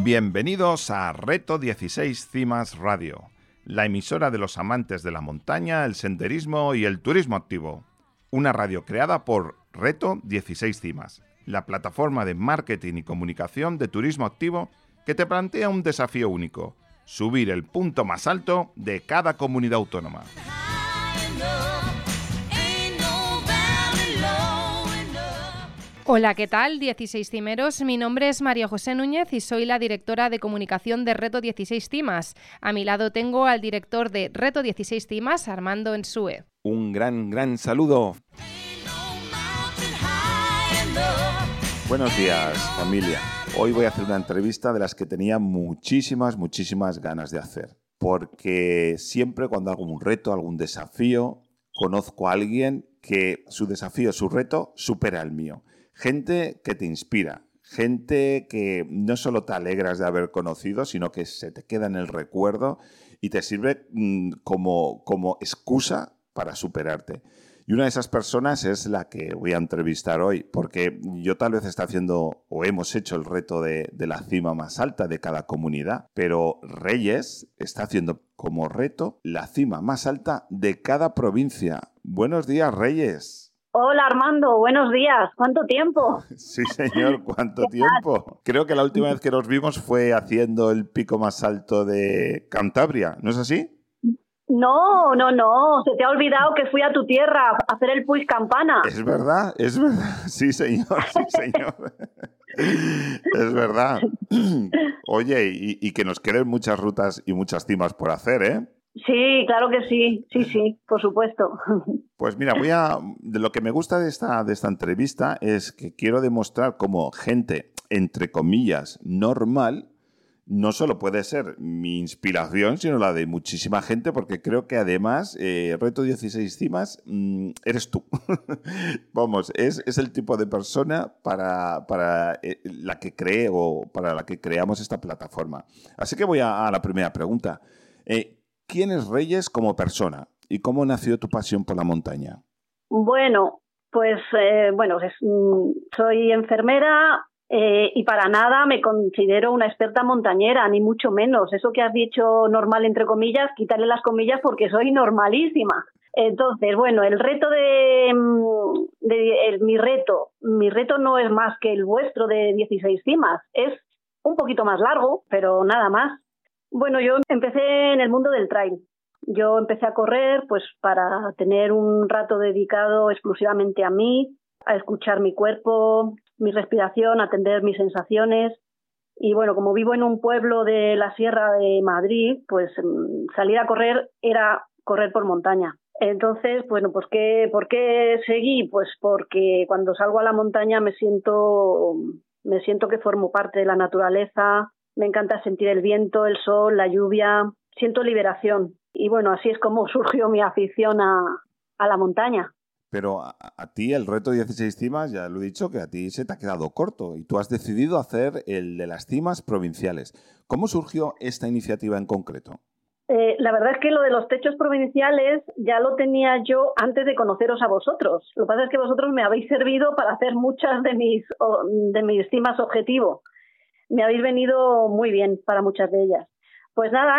Bienvenidos a Reto 16 Cimas Radio, la emisora de los amantes de la montaña, el senderismo y el turismo activo. Una radio creada por Reto 16 Cimas, la plataforma de marketing y comunicación de turismo activo que te plantea un desafío único: subir el punto más alto de cada comunidad autónoma. Hola, ¿qué tal? 16 cimeros. Mi nombre es María José Núñez y soy la directora de comunicación de Reto 16 Cimas. A mi lado tengo al director de Reto 16 Cimas, Armando Ensue. Un gran saludo. Buenos días, familia. Hoy voy a hacer una entrevista de las que tenía muchísimas ganas de hacer. Porque siempre cuando hago un reto, algún desafío, conozco a alguien que su desafío, su reto, supera el mío. Gente que te inspira, gente que no solo te alegras de haber conocido, sino que se te queda en el recuerdo y te sirve como excusa para superarte. Y una de esas personas es la que voy a entrevistar hoy, porque yo tal vez está haciendo o hemos hecho el reto de la cima más alta de cada comunidad, pero Reyes está haciendo como reto la cima más alta de cada provincia. Buenos días, Reyes. Hola Armando, buenos días. ¿Cuánto tiempo? Sí, señor, ¿cuánto tiempo? Creo que la última vez que nos vimos fue haciendo el pico más alto de Cantabria, ¿no es así? No. Se te ha olvidado que fui a tu tierra a hacer el Puig Campana. Es verdad. Sí, señor. Es verdad. Oye, y que nos queden muchas rutas y muchas cimas por hacer, ¿eh? Sí, claro que sí. Sí, por supuesto. Pues mira, de lo que me gusta de esta entrevista es que quiero demostrar cómo gente, entre comillas, normal, no solo puede ser mi inspiración, sino la de muchísima gente, porque creo que además, Reto 16 Cimas, eres tú. Vamos, es el tipo de persona para la que cree o para la que creamos esta plataforma. Así que voy a la primera pregunta. ¿Quién es Reyes como persona y cómo nació tu pasión por la montaña? Bueno, pues soy enfermera y para nada me considero una experta montañera, ni mucho menos. Eso que has dicho normal entre comillas, quítale las comillas porque soy normalísima. Entonces, bueno, el reto mi reto no es más que el vuestro de 16 cimas. Es un poquito más largo, pero nada más. Bueno, yo empecé en el mundo del trail. Yo empecé a correr pues para tener un rato dedicado exclusivamente a mí, a escuchar mi cuerpo, mi respiración, atender mis sensaciones. Y bueno, como vivo en un pueblo de la Sierra de Madrid, pues salir a correr era correr por montaña. Entonces, bueno, pues ¿por qué seguí? Pues porque cuando salgo a la montaña me siento que formo parte de la naturaleza. Me encanta sentir el viento, el sol, la lluvia. Siento liberación. Y bueno, así es como surgió mi afición a la montaña. Pero a ti el reto 16 cimas, ya lo he dicho, que a ti se te ha quedado corto y tú has decidido hacer el de las cimas provinciales. ¿Cómo surgió esta iniciativa en concreto? La verdad es que lo de los techos provinciales ya lo tenía yo antes de conoceros a vosotros. Lo que pasa es que vosotros me habéis servido para hacer muchas de mis cimas objetivo. Me habéis venido muy bien para muchas de ellas. Pues nada,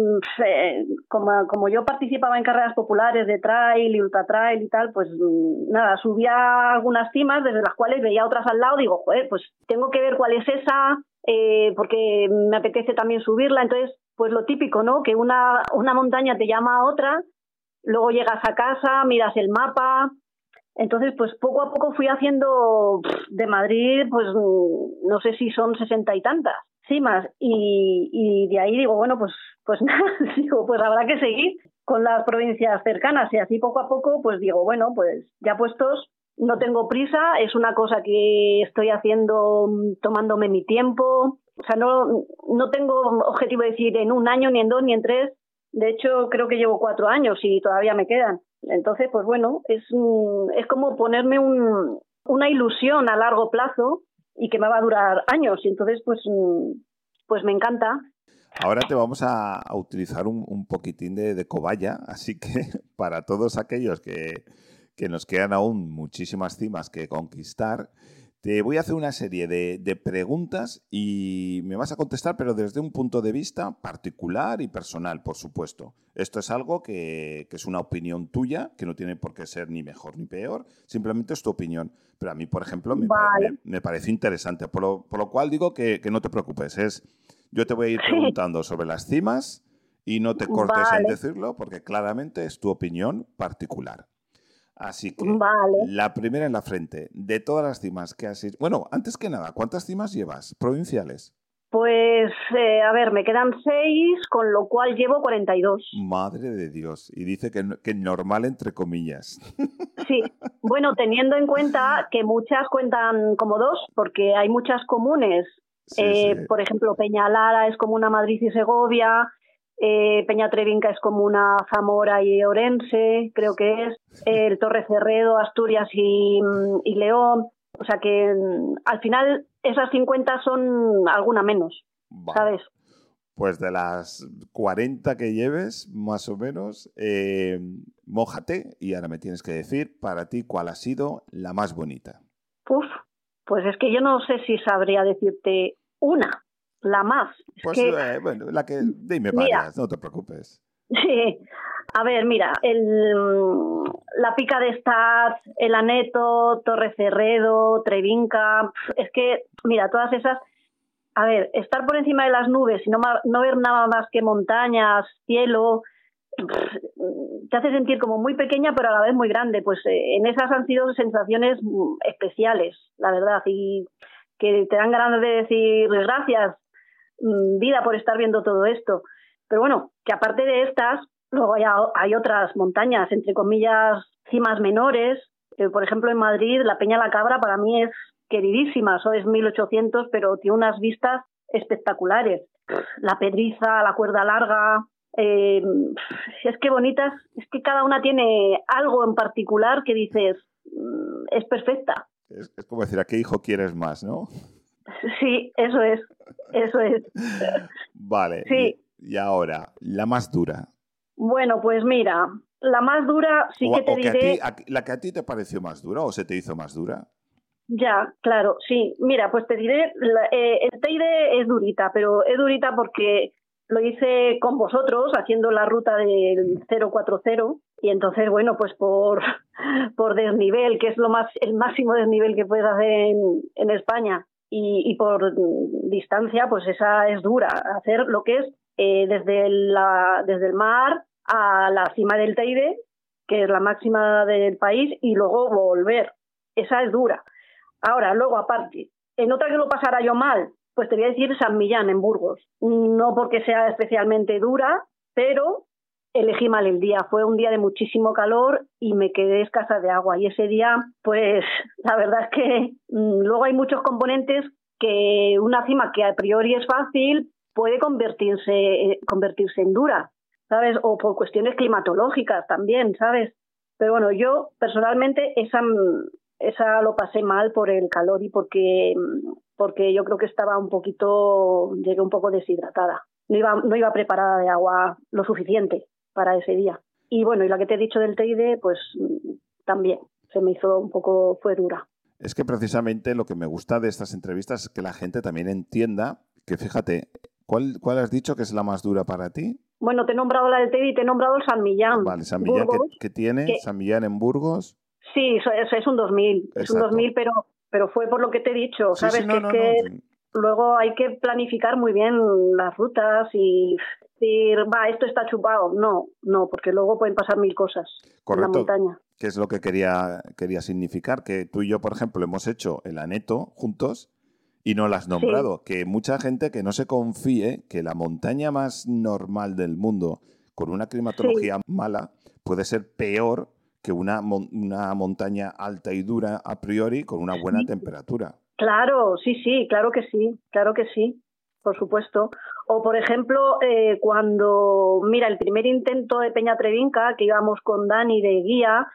como yo participaba en carreras populares de trail y ultra trail y tal, pues nada, subía algunas cimas desde las cuales veía otras al lado. Digo, joder, pues tengo que ver cuál es esa, porque me apetece también subirla. Entonces, pues lo típico, ¿no? Que una montaña te llama a otra, luego llegas a casa, miras el mapa. Entonces, pues poco a poco fui haciendo de Madrid, pues no sé si son 60 y tantas cimas. Y de ahí digo, bueno, pues nada, digo, pues habrá que seguir con las provincias cercanas. Y así poco a poco, pues digo, bueno, pues ya puestos, no tengo prisa, es una cosa que estoy haciendo tomándome mi tiempo. O sea, no tengo objetivo de decir en un año, ni en 2, ni en 3. De hecho, creo que llevo 4 años y todavía me quedan. Entonces, pues bueno, es como ponerme una ilusión a largo plazo y que me va a durar años. Y entonces, pues me encanta. Ahora te vamos a utilizar un poquitín de cobaya, así que para todos aquellos que nos quedan aún muchísimas cimas que conquistar, Te voy a hacer una serie de preguntas y me vas a contestar, pero desde un punto de vista particular y personal, por supuesto. Esto es algo que es una opinión tuya, que no tiene por qué ser ni mejor ni peor, simplemente es tu opinión. Pero a mí, por ejemplo, Vale. me parece interesante, por lo cual digo que no te preocupes. Yo te voy a ir preguntando sobre las cimas y no te cortes en Vale, decirlo, porque claramente es tu opinión particular. Así que, vale. la primera en la frente, de todas las cimas que has hecho... Bueno, antes que nada, ¿cuántas cimas llevas provinciales? Pues, a ver, me quedan 6, con lo cual llevo 42. Madre de Dios. Y dice que normal entre comillas. Sí, bueno, teniendo en cuenta que muchas cuentan como 2, porque hay muchas comunes. Sí, sí. Por ejemplo, Peñalara es comuna Madrid y Segovia, Peñatrevinca es comuna Zamora y Orense, creo que es, el Torrecerredo, Asturias y León. O sea que al final esas 50 son alguna menos, Vale. ¿sabes? Pues de las 40 que lleves, más o menos, mójate y ahora me tienes que decir para ti cuál ha sido la más bonita. Uf, pues es que yo no sé si sabría decirte una, la más. Es Pues que, bueno, la que dime mira, varias, no te preocupes. sí, a ver, mira, la Pica de Staz, el Aneto, Torrecerredo, Trevinca, es que, mira, todas esas, a ver, estar por encima de las nubes y no ver nada más que montañas, cielo, te hace sentir como muy pequeña pero a la vez muy grande. Pues en esas han sido sensaciones especiales, la verdad, y que te dan ganas de decir gracias, vida, por estar viendo todo esto. Pero bueno, que aparte de estas, luego hay otras montañas, entre comillas, cimas menores. Por ejemplo, en Madrid, la Peña La Cabra para mí es queridísima, eso es 1800, pero tiene unas vistas espectaculares. La Pedriza, la Cuerda Larga, es que bonitas, es que cada una tiene algo en particular que dices, es perfecta. Es como decir, ¿a qué hijo quieres más, no? Sí, eso es. Vale, Sí. y ahora, la más dura. Bueno, pues mira, la más dura sí que te diré... ¿La que a ti te pareció más dura o se te hizo más dura? Ya, claro, sí. Mira, pues te diré, el Teide es durita, pero es durita porque lo hice con vosotros, haciendo la ruta del 040, y entonces, bueno, pues por desnivel, que es el máximo desnivel que puedes hacer en España, y por distancia, pues esa es dura. Hacer lo que es desde el mar a la cima del Teide, que es la máxima del país, y luego volver. Esa es dura. Ahora, luego, aparte, en otra que lo pasara yo mal, pues te voy a decir San Millán, en Burgos. No porque sea especialmente dura, pero elegí mal el día. Fue un día de muchísimo calor y me quedé escasa de agua. Y ese día, pues, la verdad es que luego hay muchos componentes que una cima que a priori es fácil puede convertirse en dura, ¿sabes? O por cuestiones climatológicas también, ¿sabes? Pero bueno, yo personalmente esa lo pasé mal por el calor y porque yo creo que llegué un poco deshidratada. No iba preparada de agua lo suficiente para ese día. Y bueno, y la que te he dicho del Teide, pues también se me hizo fue dura. Es que precisamente lo que me gusta de estas entrevistas es que la gente también entienda que, fíjate, ¿cuál has dicho que es la más dura para ti? Bueno, te he nombrado la del Teide y te he nombrado el San Millán. Vale, San Millán, ¿qué tiene? San Millán en Burgos. Sí, es un 2000. Exacto. Es un 2000, pero fue por lo que te he dicho, ¿sabes? Sí, sí, luego hay que planificar muy bien las rutas y decir, esto está chupado. No, porque luego pueden pasar 1000 cosas. Correcto. En la montaña. Que es lo que quería significar, que tú y yo, por ejemplo, hemos hecho el Aneto juntos y no la has nombrado. Sí. Que mucha gente que no se confíe que la montaña más normal del mundo, con una climatología mala, puede ser peor que una montaña alta y dura a priori con una buena temperatura. Claro, sí, claro que sí, por supuesto. O, por ejemplo, cuando, mira, el primer intento de Peñatrevinca, que íbamos con Dani de guía,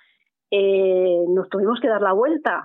nos tuvimos que dar la vuelta.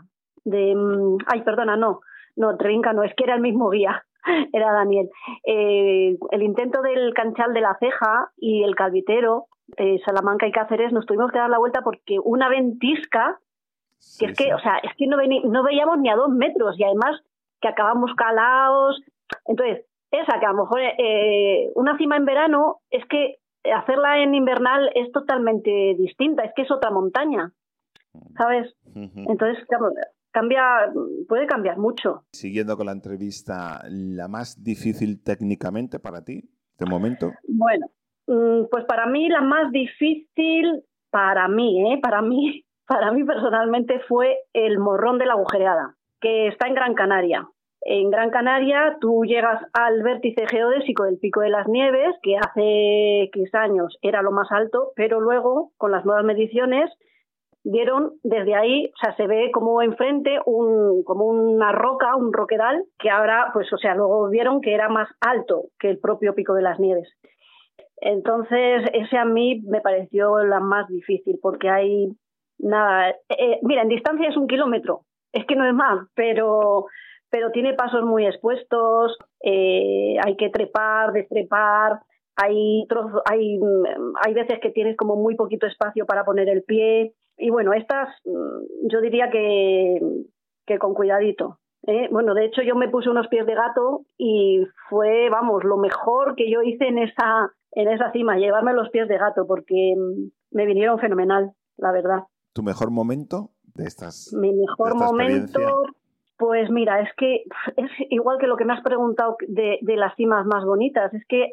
Trevinca no, es que era el mismo guía, era Daniel. El intento del Canchal de la Ceja y el Calvitero, Salamanca y Cáceres, nos tuvimos que dar la vuelta porque una ventisca Que es que, o sea, es que no veíamos ni a 2 metros y además que acabamos calados. Entonces, esa que a lo mejor una cima en verano, es que hacerla en invernal es totalmente distinta, es que es otra montaña, ¿sabes? Entonces, claro, puede cambiar mucho. Siguiendo con la entrevista, ¿la más difícil técnicamente para ti, de momento? Bueno, pues para mí la más difícil, para mí personalmente, fue el Morrón de la Agujereada, que está en Gran Canaria. En Gran Canaria tú llegas al vértice geodésico del Pico de las Nieves, que hace X años era lo más alto, pero luego, con las nuevas mediciones, vieron desde ahí, o sea, se ve como enfrente como una roca, un roquedal, que ahora, pues, o sea, luego vieron que era más alto que el propio Pico de las Nieves. Entonces, ese a mí me pareció la más difícil, porque hay nada. Mira, en distancia es 1 kilómetro, es que no es más, pero tiene pasos muy expuestos, hay que trepar, destrepar, hay veces que tienes como muy poquito espacio para poner el pie. Y bueno, estas yo diría que con cuidadito. Bueno, de hecho yo me puse unos pies de gato y fue, vamos, lo mejor que yo hice en esa cima, llevarme los pies de gato, porque me vinieron fenomenal, la verdad. ¿Tu mejor momento de estas? Mi mejor momento, pues mira, es que es igual que lo que me has preguntado de las cimas más bonitas, es que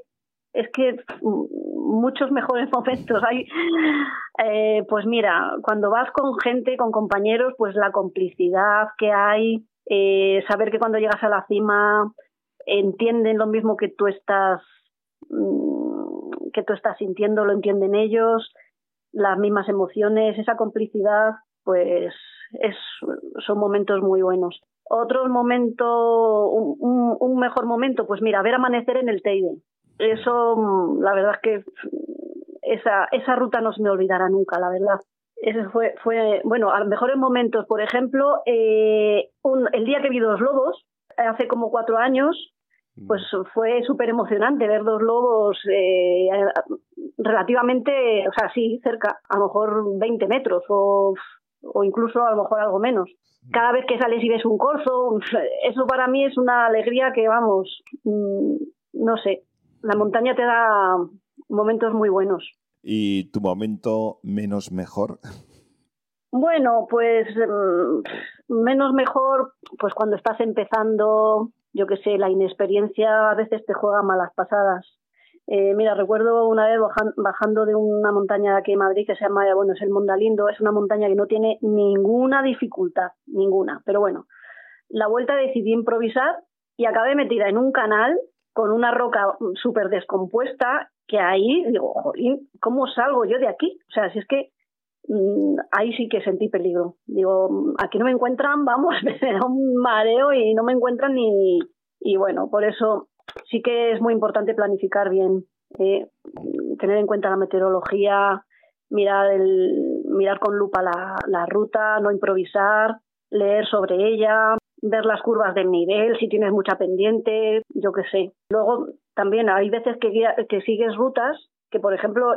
muchos mejores momentos hay. Pues mira, cuando vas con gente, con compañeros, pues la complicidad que hay, saber que cuando llegas a la cima entienden lo mismo que tú estás sintiendo, lo entienden ellos, las mismas emociones, esa complicidad, pues son momentos muy buenos. Otro momento, un mejor momento, pues mira, ver amanecer en el Teide. Eso, la verdad es que esa ruta no se me olvidará nunca, la verdad. Ese fue bueno, a los mejores momentos, por ejemplo, el día que vi 2 lobos, hace como 4 años, pues fue súper emocionante ver 2 lobos relativamente, o sea, sí, cerca, a lo mejor 20 metros o incluso a lo mejor algo menos. Cada vez que sales y ves un corzo, eso para mí es una alegría que, vamos, no sé, la montaña te da momentos muy buenos. ¿Y tu momento menos mejor? Bueno, pues menos mejor, pues cuando estás empezando, yo qué sé, la inexperiencia a veces te juega malas pasadas. Mira, recuerdo una vez bajando de una montaña de aquí en Madrid que se llama, bueno, es el Mondalindo, es una montaña que no tiene ninguna dificultad, ninguna, pero bueno, la vuelta decidí improvisar y acabé metida en un canal con una roca súper descompuesta, que ahí digo, jolín, ¿cómo salgo yo de aquí? O sea, si es que ahí sí que sentí peligro. Digo, aquí no me encuentran, vamos, me da un mareo y no me encuentran ni... Y bueno, por eso sí que es muy importante planificar bien, tener en cuenta la meteorología, mirar con lupa la ruta, no improvisar, leer sobre ella, ver las curvas del nivel, si tienes mucha pendiente, yo qué sé. Luego también hay veces que sigues rutas que, por ejemplo,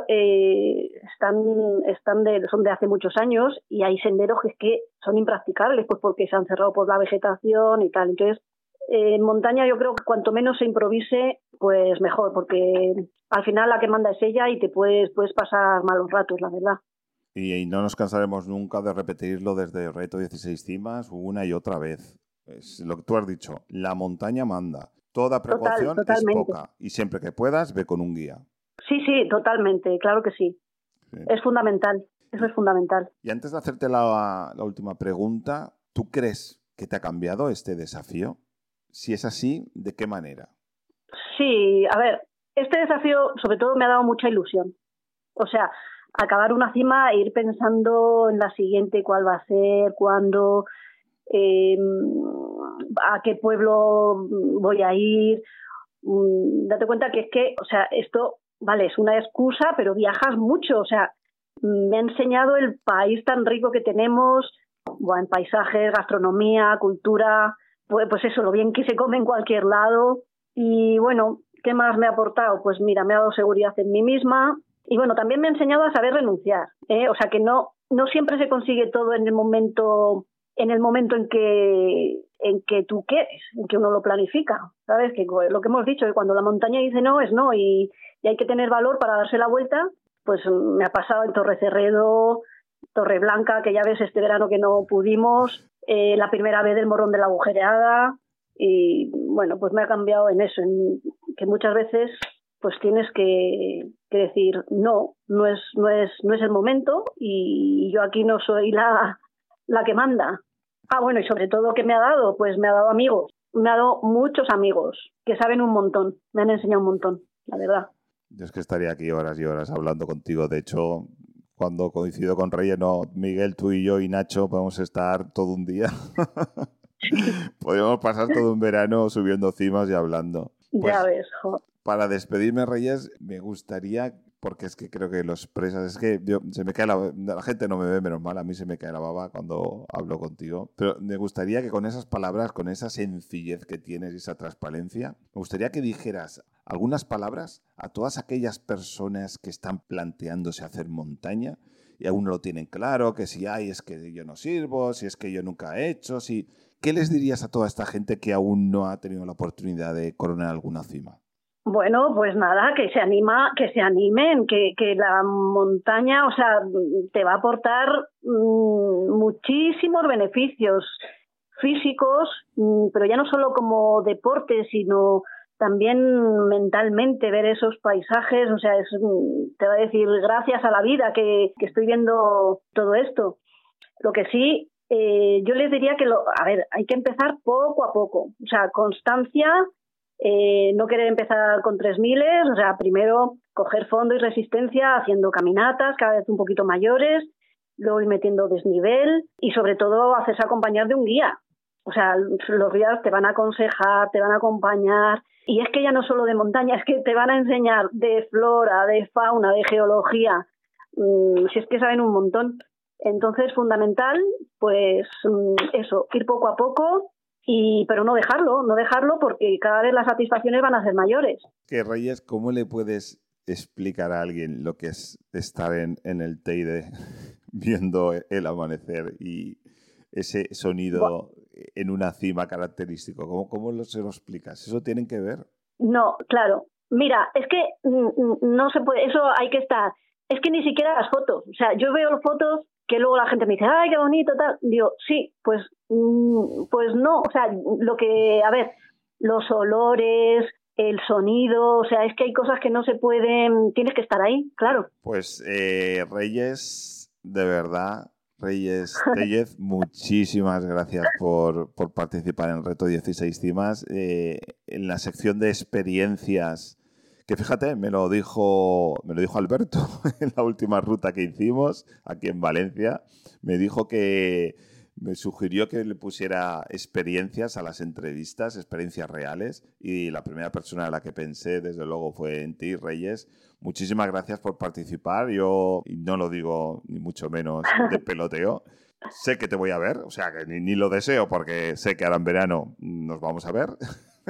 son de hace muchos años y hay senderos que son impracticables, pues porque se han cerrado por la vegetación y tal. Entonces, en montaña yo creo que cuanto menos se improvise, pues mejor, porque al final la que manda es ella y te puedes pasar malos ratos, la verdad. Y no nos cansaremos nunca de repetirlo desde Reto 16 Cimas una y otra vez. Es lo que tú has dicho, la montaña manda. Toda precaución es poca. Y siempre que puedas, ve con un guía. Sí, totalmente, claro que sí. Es fundamental, eso es fundamental. Y antes de hacerte la última pregunta, ¿tú crees que te ha cambiado este desafío? Si es así, ¿de qué manera? Sí, a ver, este desafío sobre todo me ha dado mucha ilusión. O sea, acabar una cima e ir pensando en la siguiente, cuál va a ser, cuándo, a qué pueblo voy a ir. Date cuenta que es que, o sea, esto, vale, es una excusa, pero viajas mucho. O sea, me ha enseñado el país tan rico que tenemos, bueno, en paisajes, gastronomía, cultura, pues eso, lo bien que se come en cualquier lado. Y bueno, ¿qué más me ha aportado? Pues mira, me ha dado seguridad en mí misma. Y bueno, también me ha enseñado a saber renunciar, O sea, que no no siempre se consigue todo en el momento en que tú quieres, en que uno lo planifica, ¿sabes? Que lo que hemos dicho, que cuando la montaña dice no, es no, y hay que tener valor para darse la vuelta. Pues me ha pasado en Torrecerredo, Torreblanca, que ya ves este verano que no pudimos, la primera vez del Morrón de la Agujereada, y bueno, pues me ha cambiado en eso, en que muchas veces pues tienes que decir no es el momento, y yo aquí no soy la que manda. Bueno, y sobre todo, ¿qué me ha dado? Pues me ha dado amigos, me ha dado muchos amigos que saben un montón, me han enseñado un montón, la verdad. Yo es que estaría aquí horas y horas hablando contigo. De hecho, cuando coincido con Reyes, no, Miguel, tú y yo y Nacho podemos estar todo un día. Podríamos pasar todo un verano subiendo cimas y hablando. Pues, ya ves, jo. Para despedirme, Reyes, me gustaría, porque es que creo que lo expresas, es que se me cae la gente no me ve, menos mal, a mí se me cae la baba cuando hablo contigo, pero me gustaría que con esas palabras, con esa sencillez que tienes y esa transparencia, me gustaría que dijeras algunas palabras a todas aquellas personas que están planteándose hacer montaña y aún no lo tienen claro, que si es que yo no sirvo, si es que yo nunca he hecho, ¿qué les dirías a toda esta gente que aún no ha tenido la oportunidad de coronar alguna cima? Bueno, pues nada, que se animen, que la montaña, o sea, te va a aportar muchísimos beneficios físicos, pero ya no solo como deporte, sino también mentalmente, ver esos paisajes, o sea, te va a decir gracias a la vida que estoy viendo todo esto. Lo que sí, yo les diría que, hay que empezar poco a poco, o sea, constancia. No querer empezar con 3.000, o sea, primero coger fondo y resistencia haciendo caminatas cada vez un poquito mayores, luego ir metiendo desnivel y sobre todo hacerse acompañar de un guía. O sea, los guías te van a aconsejar, te van a acompañar, y es que ya no solo de montaña, es que te van a enseñar de flora, de fauna, de geología, si es que saben un montón. Entonces, fundamental, pues eso, ir poco a poco. Pero no dejarlo porque cada vez las satisfacciones van a ser mayores. Que Reyes, ¿cómo le puedes explicar a alguien lo que es estar en el Teide viendo el amanecer y ese sonido en una cima característico? ¿Cómo se lo explicas? ¿Eso tienen que ver? No, claro. Mira, es que no se puede, eso hay que estar. Es que ni siquiera las fotos. O sea, yo veo las fotos que luego la gente me dice, ¡ay, qué bonito! Tal. Digo, sí, pues no. O sea, los olores, el sonido, o sea, es que hay cosas que no se pueden, tienes que estar ahí, claro. Pues Reyes, de verdad, Reyes Tellez, muchísimas gracias por participar en Reto 16 Cimas. En la sección de experiencias, que fíjate, me lo dijo Alberto en la última ruta que hicimos aquí en Valencia. Me dijo que me sugirió que le pusiera experiencias a las entrevistas, experiencias reales, y la primera persona a la que pensé, desde luego, fue en ti, Reyes. Muchísimas gracias por participar. Yo, y no lo digo ni mucho menos de peloteo, sé que te voy a ver, o sea, que ni lo deseo porque sé que ahora en verano nos vamos a ver.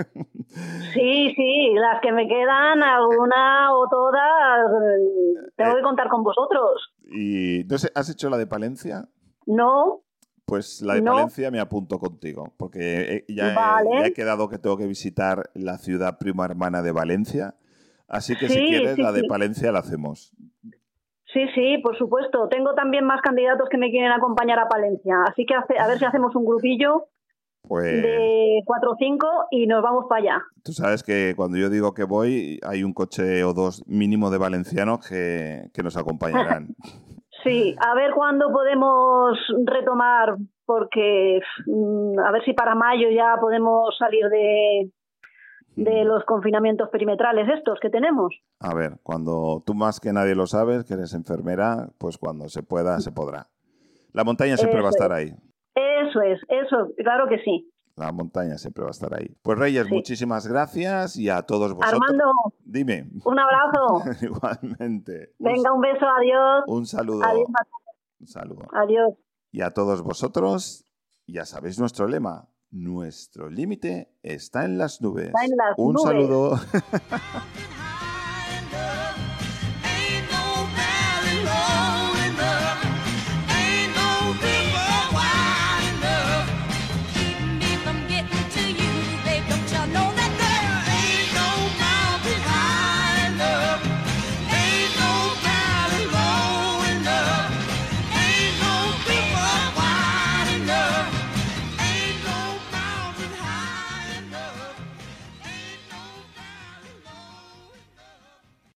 Sí, las que me quedan, alguna o todas, tengo que contar con vosotros. Y no sé, ¿has hecho la de Palencia? No. Pues la de Palencia me apunto contigo, porque ya he quedado que tengo que visitar la ciudad prima hermana de Valencia, así que si quieres la de Palencia la hacemos. Sí, por supuesto. Tengo también más candidatos que me quieren acompañar a Palencia, así que a ver si hacemos un grupillo de 4 o 5 y nos vamos para allá. Tú sabes que cuando yo digo que voy, hay un coche o dos mínimo de valencianos que nos acompañarán. Sí, a ver cuándo podemos retomar, porque a ver si para mayo ya podemos salir de los confinamientos perimetrales estos que tenemos. A ver, cuando tú más que nadie lo sabes, que eres enfermera, pues cuando se pueda, se podrá. La montaña siempre va a estar ahí. Eso, claro que sí. La montaña siempre va a estar ahí. Pues Reyes, muchísimas gracias y a todos vosotros. Armando, dime. Un abrazo. Igualmente. Venga, un beso, adiós. Un saludo. Adiós. Un saludo. Adiós. Y a todos vosotros, ya sabéis nuestro lema. Nuestro límite está en las nubes. Está en las Un nubes. saludo.